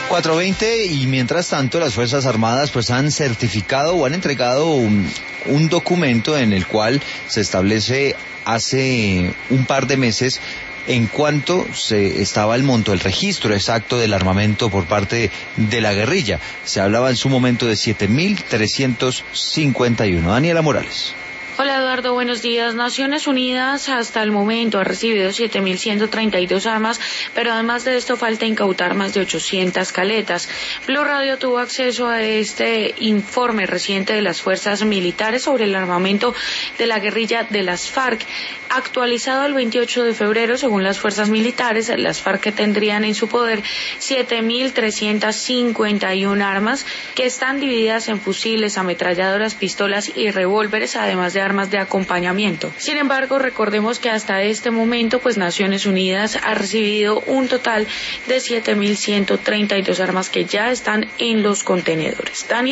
4:20 y mientras tanto las Fuerzas Armadas pues han certificado o han entregado un documento en el cual se establece hace un par de meses en cuanto estaba el monto, el registro exacto del armamento por parte de la guerrilla. Se hablaba en su momento de 7.351. Daniela Morales. Hola Eduardo, buenos días. Naciones Unidas hasta el momento ha recibido 7.132 armas, pero además de esto falta incautar más de 800 caletas. Blue Radio tuvo acceso a este informe reciente de las fuerzas militares sobre el armamento de la guerrilla de las FARC. Actualizado el 28 de febrero, según las fuerzas militares, las FARC tendrían en su poder 7.351 armas que están divididas en fusiles, ametralladoras, pistolas y revólveres, además de armas de acompañamiento. Sin embargo, recordemos que hasta este momento, pues Naciones Unidas ha recibido un total de 7.132 armas que ya están en los contenedores. Daniel.